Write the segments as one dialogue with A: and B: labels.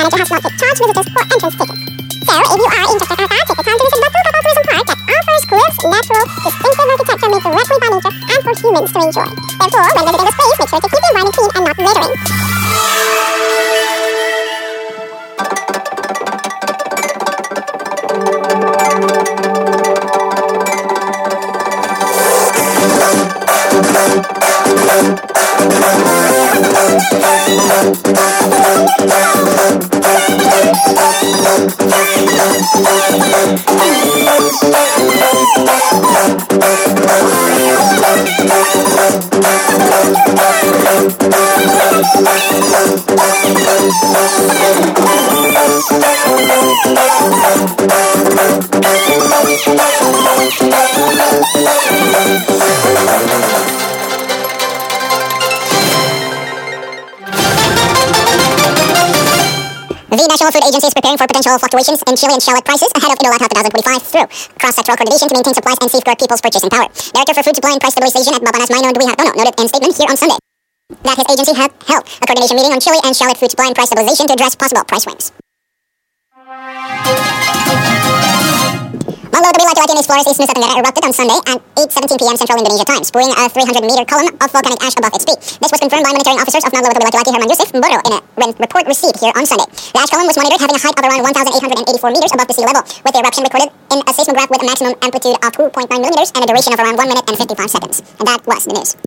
A: manager has not yet charged visitors for entrance tickets. So, if you are in Jakarta, take the time to visit Batu Kapal Tourism Park that offers cliffs, natural, distinctive architecture made directly by nature and for humans to enjoy. Therefore, when visiting this place, make sure to keep the environment clean and not littering.
B: The National Food Agency is preparing for potential fluctuations in chili and shallot prices ahead of Eid al-Adha 2025 through cross-sectoral coordination to maintain supplies and safeguard people's purchasing power. Director for Food Supply and Price Stabilization at Bapanas Maino Dwi Hartono noted in statement here on Sunday that his agency had held a coordination meeting on chili and shallot food supply and price stabilization to address possible price swings. Manglo Gabi Laki-Laki in East Flores, East Nusa Tenggara erupted on Sunday at 8:17 p.m. Central Indonesia time, spewing a 300-meter column of volcanic ash above its peak. This was confirmed by monitoring officers of Manglo Gabi Laki-Laki Herman Yusuf Mboro in a report received here on Sunday. The ash column was monitored having a height of around 1,884 meters above the sea level, with the eruption recorded in a seismograph with a maximum amplitude of 2.9 millimeters and a duration of around 1 minute and 55 seconds. And that was the news.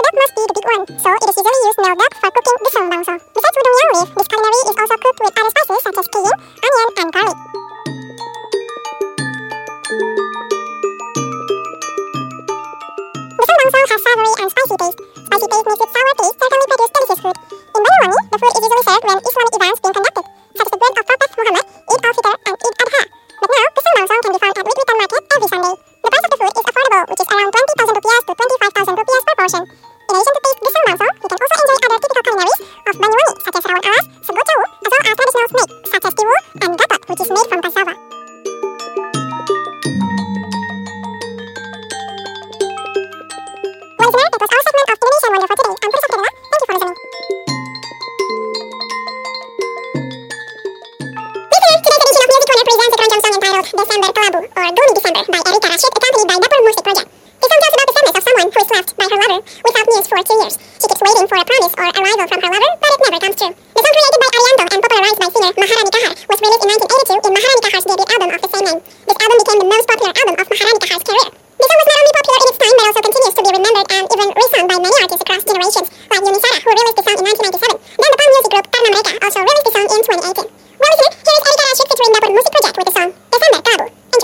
A: So it is usually used now duck for cooking besong bangso. Besides udon yang leaf, this culinary is also cooked with other spices spices such as cayenne, onion, and garlic. The sambal also has savory and spicy taste. Spicy taste mixed with sour taste certainly produce delicious food. In Banyuwangi, the food is usually served when Islamic events being conducted, such as the birth of Prophet Muhammad, Eid al-Fitr, and Eid Adha. But now, the sambal can be found at Witwitan Market every Sunday. The price of the food is affordable, which is around 20,000 rupiahs to 25,000 rupiahs per portion. In addition to taste the sambal, you can also enjoy other typical culinaries of Banyuwangi, such as rawon alas, sego jawu, as well as traditional snake, such as tiwul, and gatot, which is made from cassava. Well, listener, that was our segment of Indonesian Wonder for today. I'm Purisa Fidelina. Thank you for listening. Listener, today's edition of Music Corner presents a keroncong song entitled Desember Kelabu, or Gloomy December, by Erika Rashid, accompanied by Dapur Musik Project. This song tells about the sadness of someone who is left by her lover without news for 2 years. She keeps waiting for a promise or arrival from her lover, but it never comes true. The song, created by Arianto and popularized by singer Maharani Kahar, was released in 1982 in Maharani Kahar's debut album of the same name. This album became the most popular album of Maharani Kahar's career. This song was not only popular in its time, but also continues to be remembered and even resung by many artists across generations, like Yuni Sara, who released the song in 1997. Then the pop music group Karna Mereka also released the song in 2018. Well, listener, here is Erika Rashid featuring Dapur Musik Project with the song Desember Kelabu. Enjoy.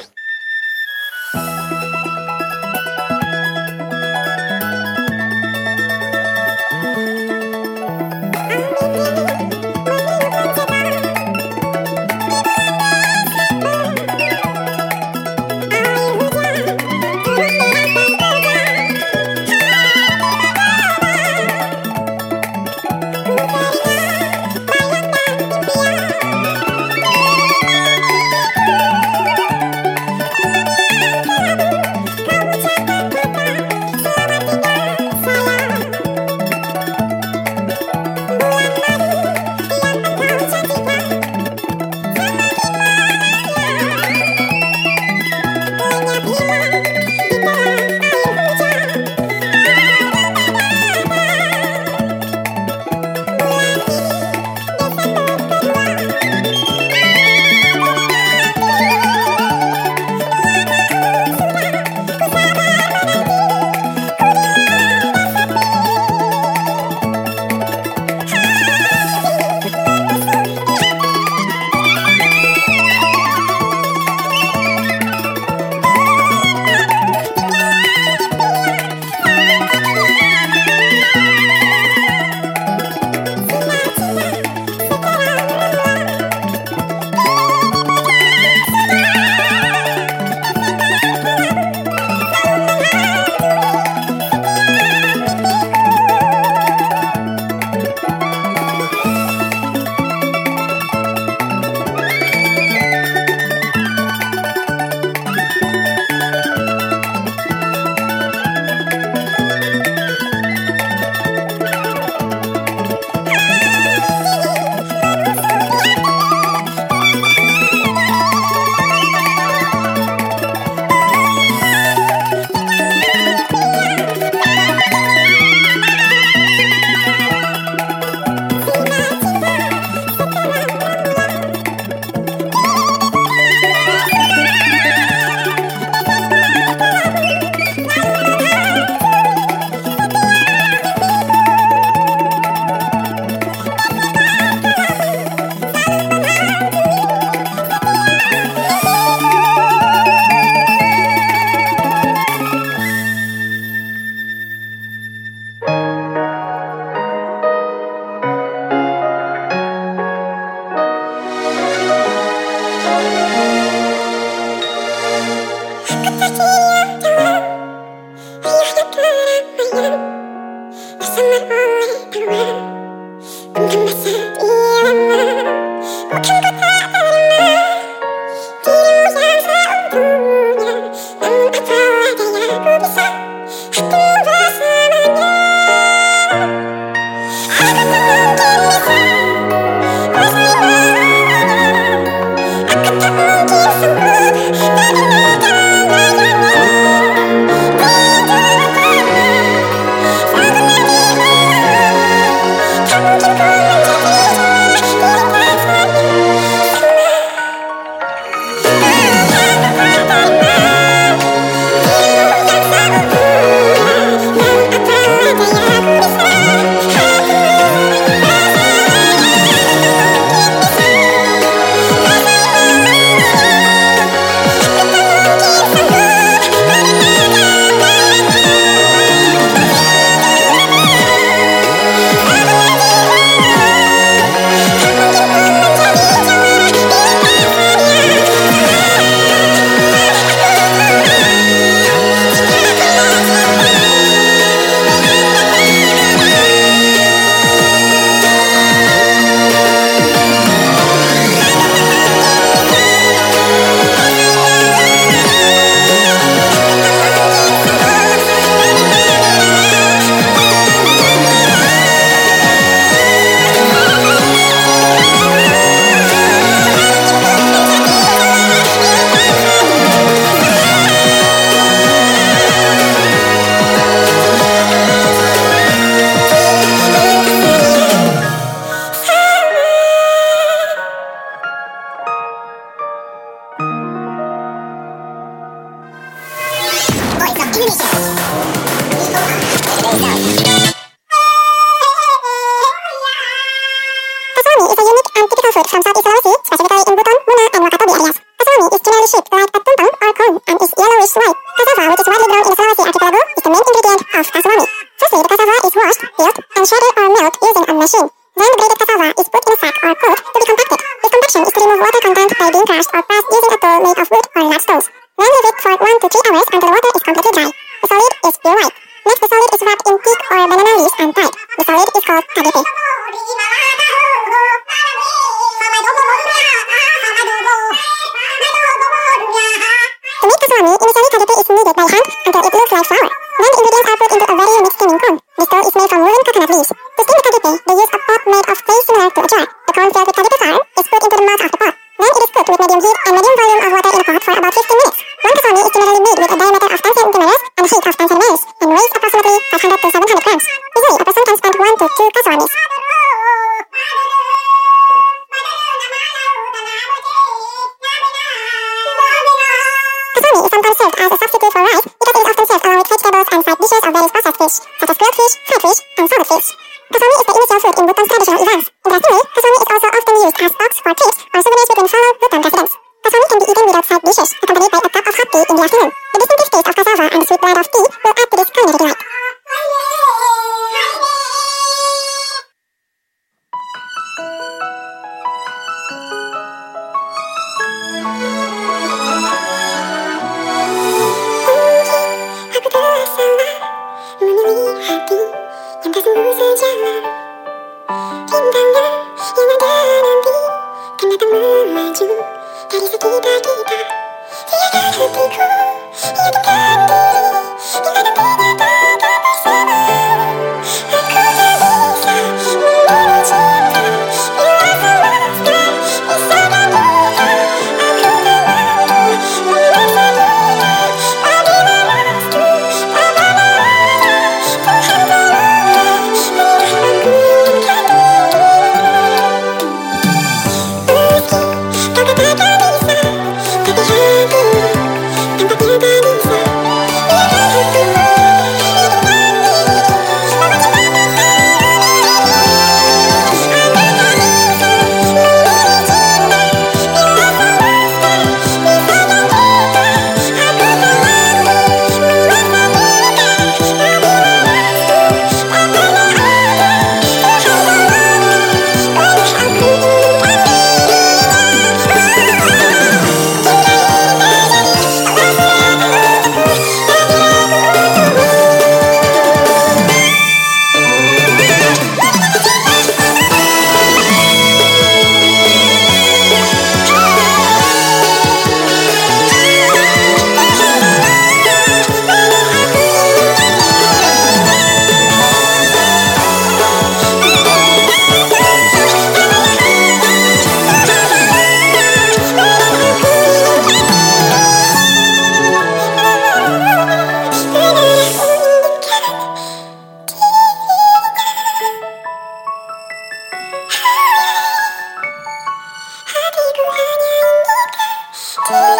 A: Aku tak from Southeast Sulawesi, specifically in Buton, Muna, and Wakatobi areas. Kasawami is generally shaped like a tumpeng or cone and is yellowish-white. Cassava, which is widely grown in the Sulawesi archipelago, is the main ingredient of kasawami. Firstly, the cassava is washed, peeled, and shredded or milled using a machine. Then the grated cassava is put in a sack or coat to be compacted. This compaction is to remove water content by being crushed or pressed using a tool made of wood or large stones. Then leave it for 1 to 3 hours until the water is completely dry. The solid is pure white. Next, the solid is wrapped in teak or banana leaves and tied. The solid is called KDP. To make kasawami, initially KDP is kneaded by hand until it looks like flour. Then the ingredients are put into a very unique steaming cone. This dough is made from woolen coconut leaves. To steam the KDP, they use a pot made of clay similar to a jar. The cone filled with KDP flour is put into the mouth of the pot. Then it is cooked with medium heat and medium volume of water in a pot for about 15 minutes. One kasawami is generally made with a diameter of 10 centimeters and a heat of 10 centimeters and weighs approximately 500 to 700 grams. Usually, a person can spend 1 to 2 kasawamis. Kasawami is sometimes served as a substitute for rice because it is often served along with vegetables and side dishes of various processed fish, such as grilled fish, fried fish, and salted fish. Kasawami is the initial food in Buton's traditional events. Interestingly, kasawami is also often used as stocks for trips or souvenirs between fellow Buton residents. Kasawami can be eaten without side dishes, accompanied by a cup of hot tea in the afternoon. The distinctive taste of cassava and the sweet blend of tea will add to this culinary delight. Aku telah salah memilih hati yang tak sungguh sejalan. Rindangnya yang ada nanti kan datang melaju dari sekitar kita. Biarkan hatiku yakinkan diri bila nantinya takkan bersama. Aku tak bisa memilih cinta bila selaskan bisa dan duka. Aku tak mampu memaksa dia lagi menolakku. Tak bermakna Tuhan tolonglah biar aku inginkan diri. Meski kau katakan bisa, tapi hatimu tampaknya tak bisa. Biarkan hatimu yakinkan diri bahwa cinta tak pernah Aku tak bisa memilih cinta bila selaskan bisa dan duka. Aku tak mampu memaksa dia lagi menolakku. Tak pernah ada Tuhan tolonglah boleh aku inginkan diri. Cinta ini terjadi hatiku hanya inginkan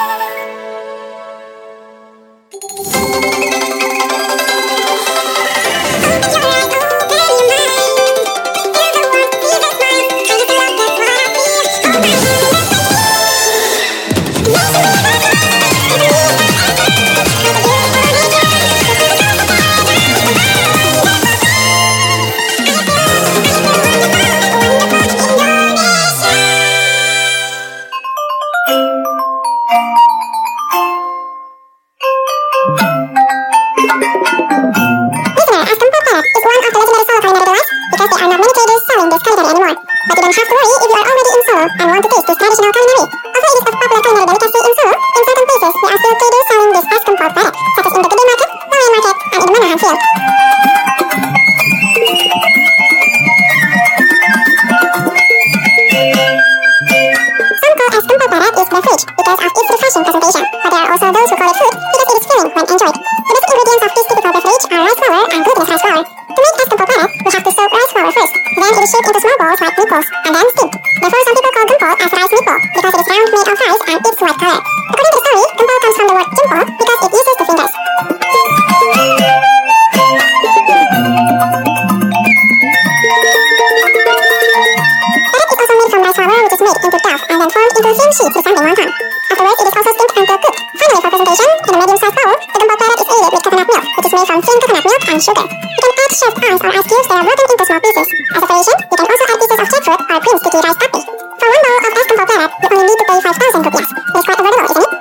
A: Listener, Asam Parrot is one of the legendary Solo culinary delights because there are not many traders selling this culinary anymore. But you don't have to worry if you are already in Solo and want to taste this traditional culinary. Although it is a popular culinary delicacy in Solo, in certain places there are still traders selling this Asam Parrot, such as in the Gede Market, Laweyan Market, and in the Manahan Field. Some call Asam Parrot is their fridge because of its refreshing presentation, but there are also those who call it food because it is filling when enjoyed. The basic ingredients of this typical beverage are rice flour and glutinous rice flour. To make Asam Parrot, we have to soak rice flour first. Then it is shaped into small balls like meatballs and then steamed. Therefore, some people call gumpal as rice meatball because it is round, made of rice, and its white color. According to the story, gumpal comes from the word jempol because it uses the fingers. Parrot is also made from rice flour made into dough and then formed into thin sheets resembling wonton. Afterwards, it is also steamed until cooked. Finally, for presentation, in a medium-sized bowl, the gumbo claret is aided with coconut milk, which is made from thin coconut milk and sugar. You can add shaved ice or ice cubes that are broken into small pieces. As a variation, you can also add pieces of jackfruit or cream sticky rice pudding. For one bowl of ice gumbo claret, you only need to pay 5,000 rupees. It is quite affordable, isn't it?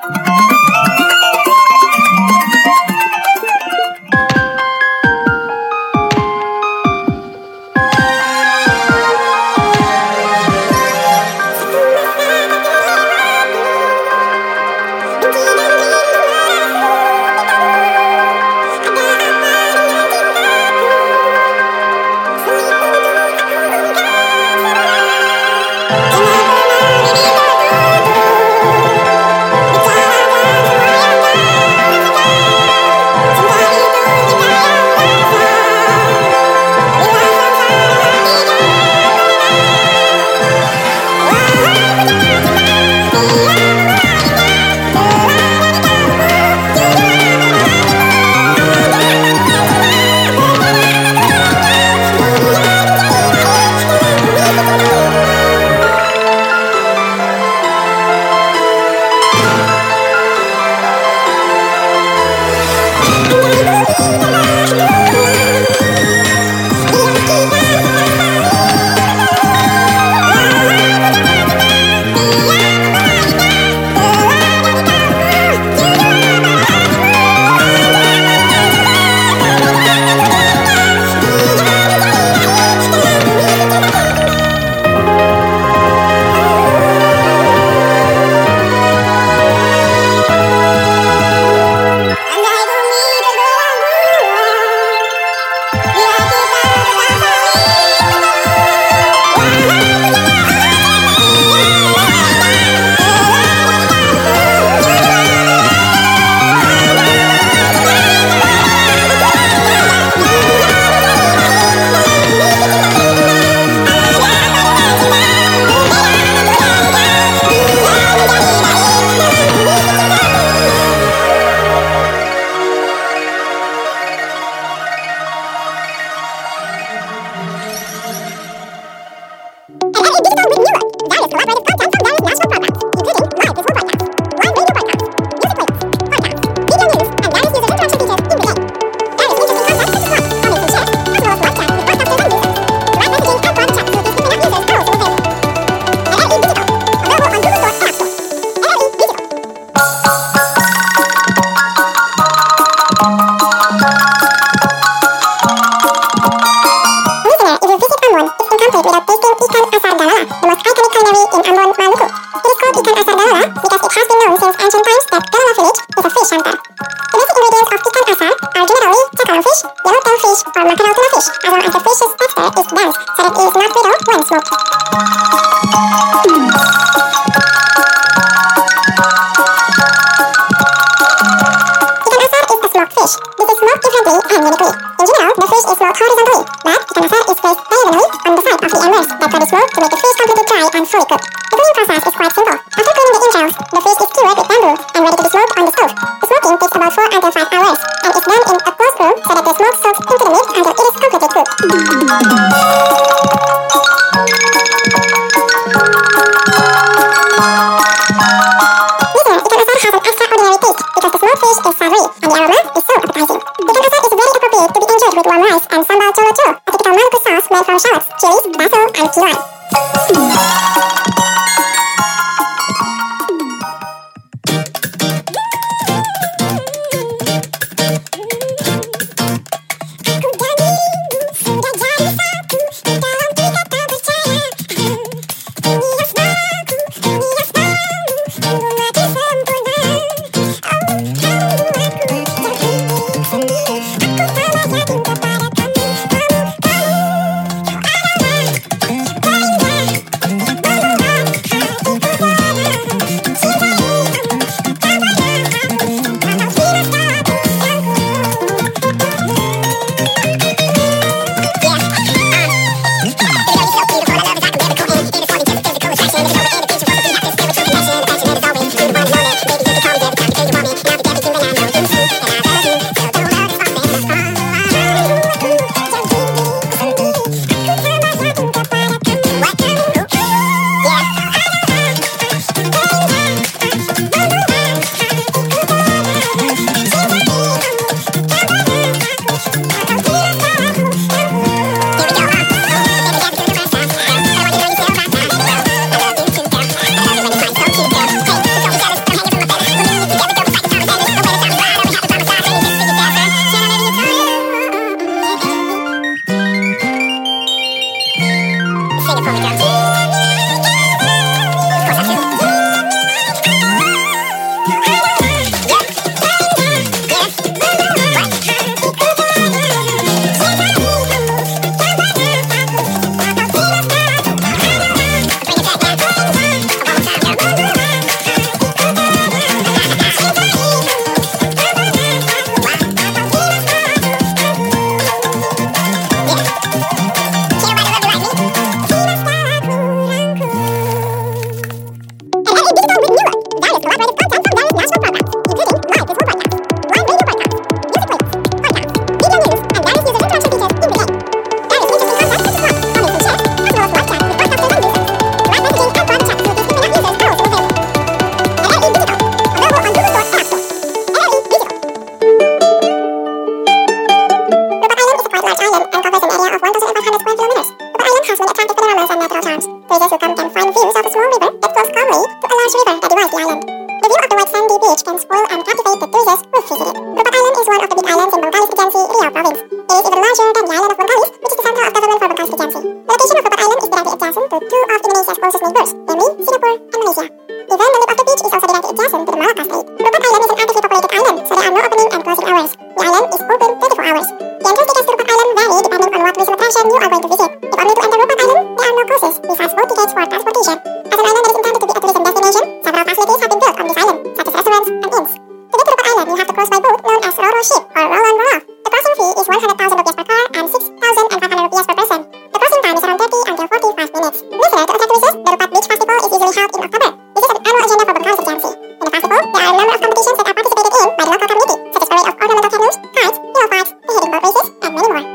A: way to a large river that divides the island. The view of the white sandy beach can spoil and captivate the tourists who visit it. Rupat Island is one of the big islands in Bengkalis Regency, Riau Province. It is even larger than the island of Bengkalis, which is the center of government for Bengkalis Regency. The location of Rupat Island is directly adjacent to two of Indonesia's closest neighbors, namely Singapore and Malaysia. Even the lip of the beach is also directly adjacent to the Malacca Strait. Rupat Island is an actively populated island, so there are no opening and closing hours. The island is open 24 hours. The entrance tickets to Rupat Island vary depending on what tourism attraction you are going to visit. If only to enter Rupat Island, there are no courses, besides boat tickets for transportation. As an island that is intended to be a tourism destination, several facilities have been built on this island, such as restaurants and inns. To get to Rupat Island, you have to cross by boat known as Ro-Ro ship or roll-on roll-off. The crossing fee is 100,000 rupiah per car and 6,500 rupiah per person. The crossing time is around 30 until 45 minutes. Listener, to attract tourists, the Rupat Beach Festival is usually held in October. This is an annual agenda for Bengkalis Regency. In the festival, there are a number of competitions that are participated in by the local community, such as parade of ornamental canoes, kites, hero fights, beheading boat races, and many more.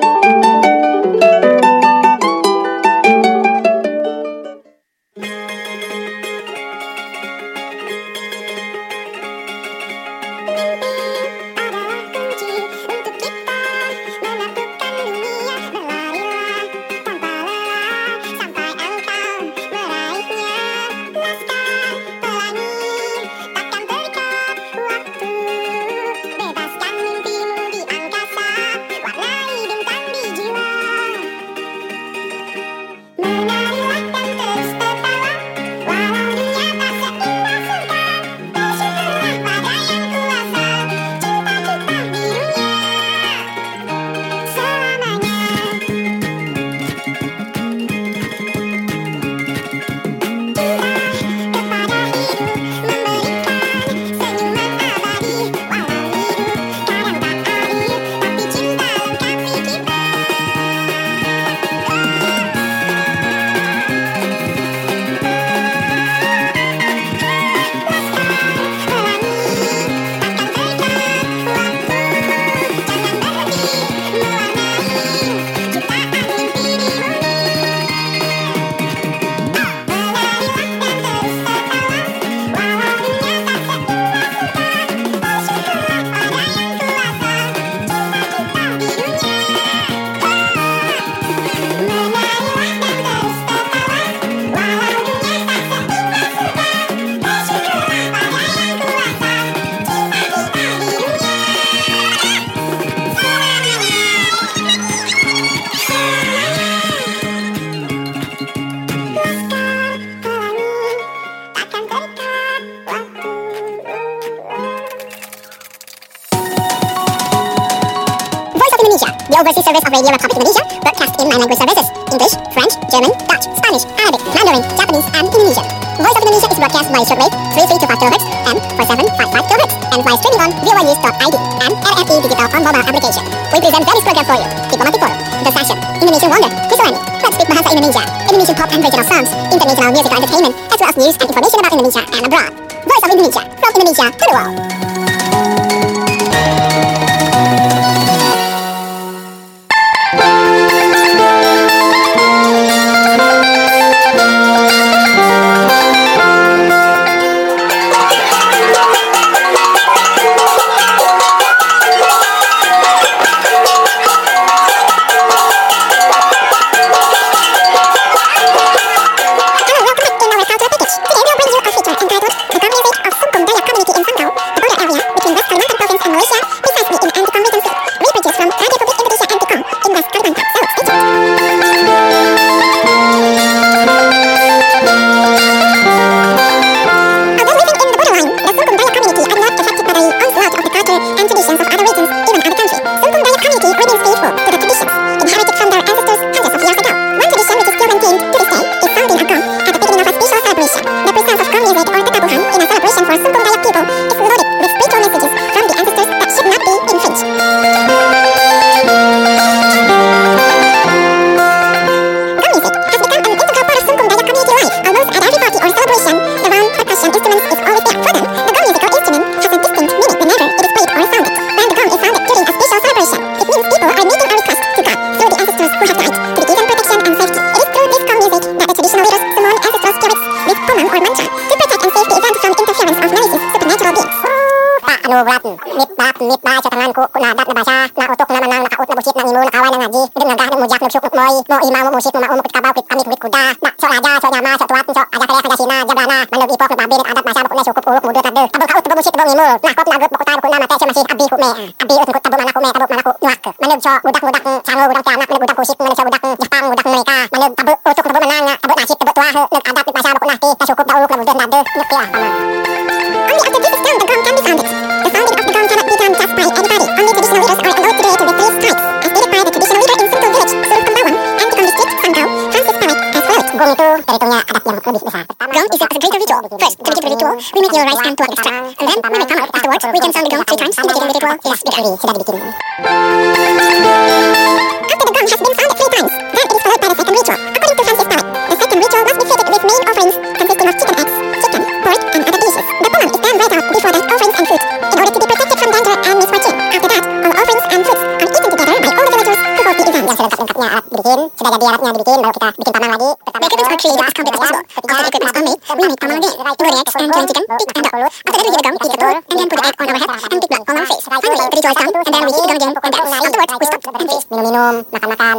A: The overseas service of Radio Republic Indonesia broadcasts in 9 language services: English, French, German, Dutch, Spanish, Arabic, Mandarin, Japanese, and Indonesian. Voice of Indonesia is broadcast via shortwave 3325 kHz and 4755 kHz and via streaming on voanews.id and RRI Digital on mobile application. We present various program for you: Diplomatic Forum, The Session, Indonesian Wonder, Kisarani, Let's Speak Bahasa Indonesia, Indonesian pop and regional songs, international musical entertainment, as well as news and information about Indonesia and abroad. Voice of Indonesia, from Indonesia to the world.
B: Nip na sa tangan ko, nadat na basa, na utok na manang, nakaut na busit, nang imo, nakawan na nga
A: ngaji, ngagah mujak syuk moi, mo imam mo musyrik mo ma'um kut kabau kut amit kut kuda, nak sok raja, sok nyama, sok tuat, sok aja kale kajasina, jablana, manug ipok babi adat masa bukna syukup uluk mudur tade. Tabul kaut tabul musyrik tabul ngimul. Nah kop nagut bukta bukna mate cuma masih abi hume. Abi ut kut tabul manaku me tabul manaku nyuak. Manug sok budak-budak sango budak tianak, manug budak kusik, manug sok budak Jepang, budak mereka. Manug tabul utuk tabul menang, tabul nasib tabul tua, nug adat masa bukna ti, syukup da uluk mudur tade. Nyuk ya paman. Only after this is done, the gong can be founded. The founding of the gong cannot be done just by anybody. Only traditional leaders are allowed today to replace tribes, as stated by the traditional leader in Sentul village, Suruh Kembawang, and become district Sanggau, Francis Pamek, as well. Gong itu perhitungnya adat yang lebih besar. Gong is a greater ritual. First, to begin the ritual, we make your rice and tuak extra, and then when we come out afterwards, we can sound the gong 3 times, indicating the ritual is begun. Sudah dibikin. After the gong has been sounded 3 times, then it is followed by the second ritual. According to Francis Pamek, the second ritual must be fitted with main offerings consisting of chicken eggs, chicken, pork, and other dishes. The pomam is then read out before that offerings and fruit, in order to be protected from danger and misfortune. After that, all offerings and fruits are eaten together by all the villagers who hold the event. Yang selengkap-lengkapnya alat dibikin, sudah jadi alatnya dibikin, baru kita bikin pamang lagi. The equipments are created as complete as possible. After the equipments are made, we make pamang again. Load eggs and killing chicken, pick and up. After that we hit the gong, eat the tool, and then put the egg on our head and pick blood on our face. Finally, the ritual is done, and then we hit the gong again and dance. Afterwards, we stop and feast. Minum-minum, makan-makan.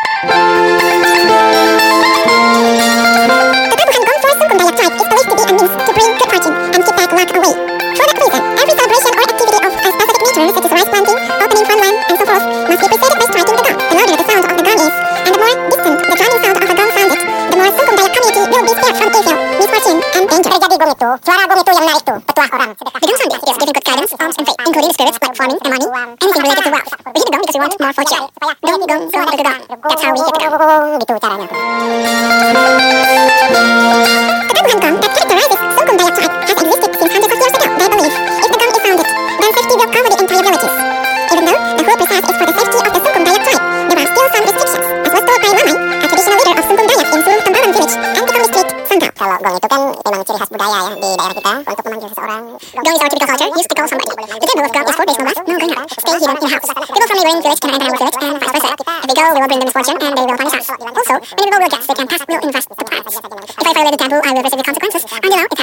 A: The tabuhan gong for Sungkum Dayak tribe is believed to be a means to bring good fortune and keep bad luck away. For that reason, every celebration or activity of a specific nature, such as rice planting, opening farmland, and so forth, must be preceded by striking the gong. The louder the sound of the gong is, and the more distant the drumming sound of a gong sounded, the more Sungkum Dayak community will be spared from evil, misfortune, and danger. Terjadi gong itu, suara gong itu yang menarik tuh, petuah orang. The gong sounding is giving good guidance, alms, and faith, including the spirits like farming and money, anything related to wealth. We hit the gong because we want more fortune. Gong, gong, gong, gong, gong. That's how we hit the gong. Gitu caranya. The tabuhan gong that characterizes Sungkum Dayak tribe has existed since hundreds of years ago. They believe if the gong is sounded, then safety will cover the entire villages. Even though the whole process is for the safety of the Sungkum Dayak tribe, there are still some restrictions, as was told by Mamai, a traditional leader of Sungkum Dayak in Suruh Kembawang village, and Tikam district, Sanggau. Kalau gong itu kan memang ciri khas budaya ya di daerah kita untuk memanggil seseorang. Gong is our typical culture used to call somebody. The temple of gong is for base no less, no going out. Stay hidden in a house. People from neighboring village cannot enter our village and vice versa. If they go, we will bring them misfortune and they will punish us. Also, when people will guess they can pass, will invest the prize. If I violate the taboo, I will receive the consequences. Until now, it